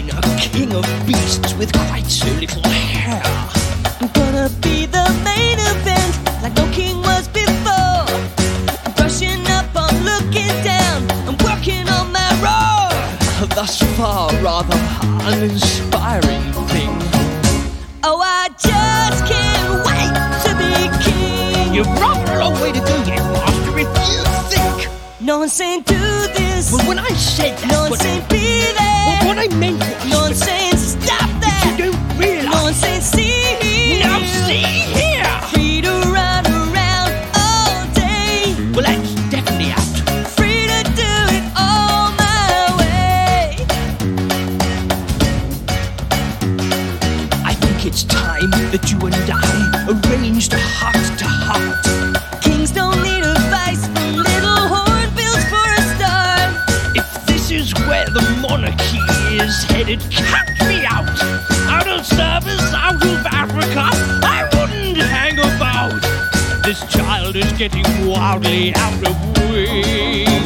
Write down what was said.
been a king of beasts with quite so little hair. I'm gonna be the main event, like no king was before. Brushing up, I'm looking down, I'm working on my roar. Thus far, rather uninspiring thing. Oh, I just can't wait to be king. You've rather a long way to go yet, Master, if you think. No one's saying do this. Well, when I said that, No one's saying be there. well, what I meant was, No one's saying stop that. you don't realise. No one's saying see here. Now see here. Free to run around all day. Well, that's definitely out. Free to do it all my way. I think it's time that you and I arranged a heart-to-heart. Kings don't need advice from little hornbills for a start. If this is where the monarchy is headed, count me out. Out of service, out of Africa, I wouldn't hang about. This child is getting wildly out of wing.